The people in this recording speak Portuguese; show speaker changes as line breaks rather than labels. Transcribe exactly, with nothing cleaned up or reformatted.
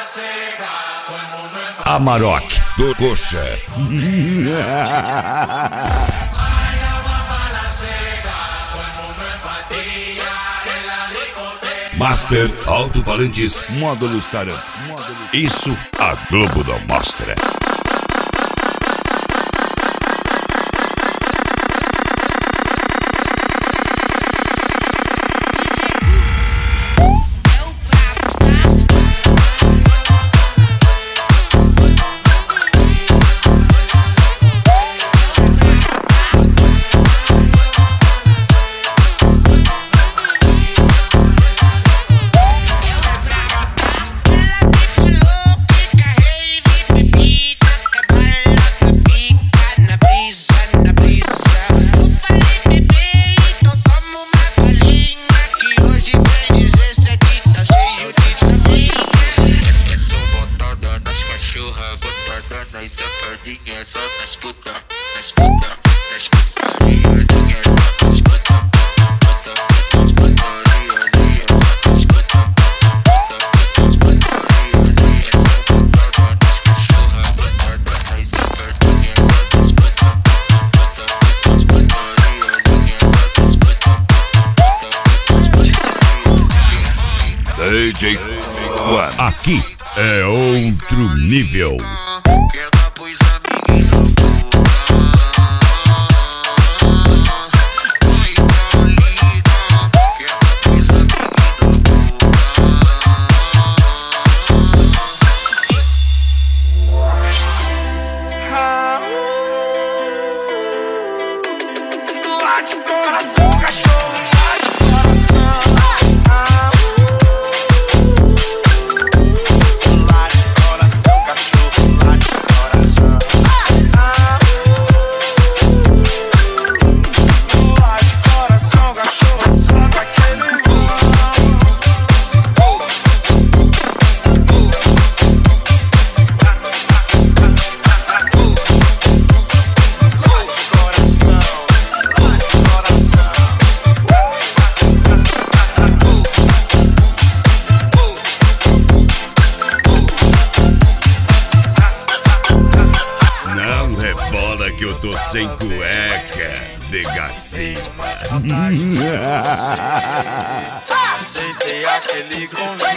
Amarok do Coxa. Master Alto-Falantes Módulos Tarantos. Isso a Globo não mostra. D J One. Aqui é outro nível.
Late o coração, cachorro, late o coração. Late o coração, cachorro, late o coração. Late o coração, cachorro, solta aquele
que eu tô sem cueca, de gacima.
aceitei aquele convite.